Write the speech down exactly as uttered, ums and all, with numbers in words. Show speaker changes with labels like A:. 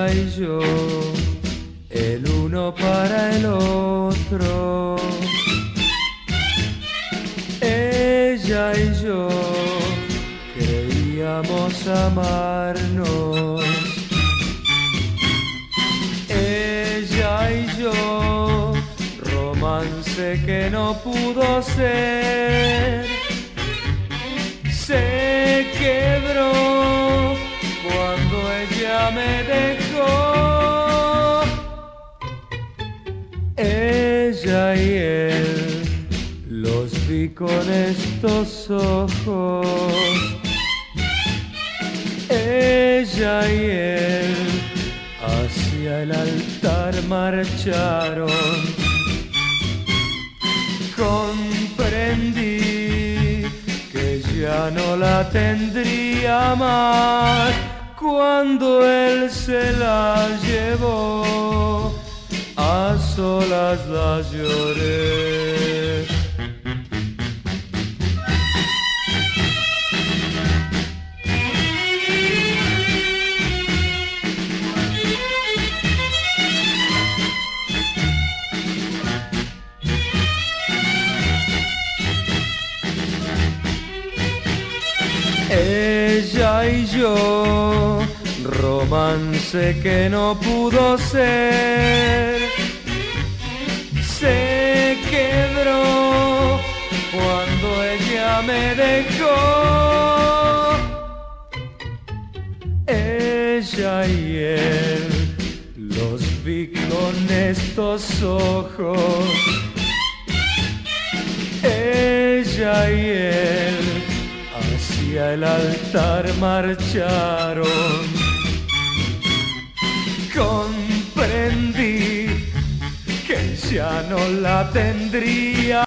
A: ella y yo, el uno para el otro. Ella y yo creíamos amarnos. Ella y yo, romance que no pudo ser, se quebró cuando ella me dejó. Ella y él los vi con estos ojos. Ella y él hacia el altar marcharon. Comprendí que ya no la tendría más cuando él se la llevó. A solas la lloré. Ella y yo, romance que no pudo ser, se quebró cuando ella me dejó. Ella y él los vi con estos ojos. Ella y él hacia el altar marcharon. Comprendí que ya no la tendría.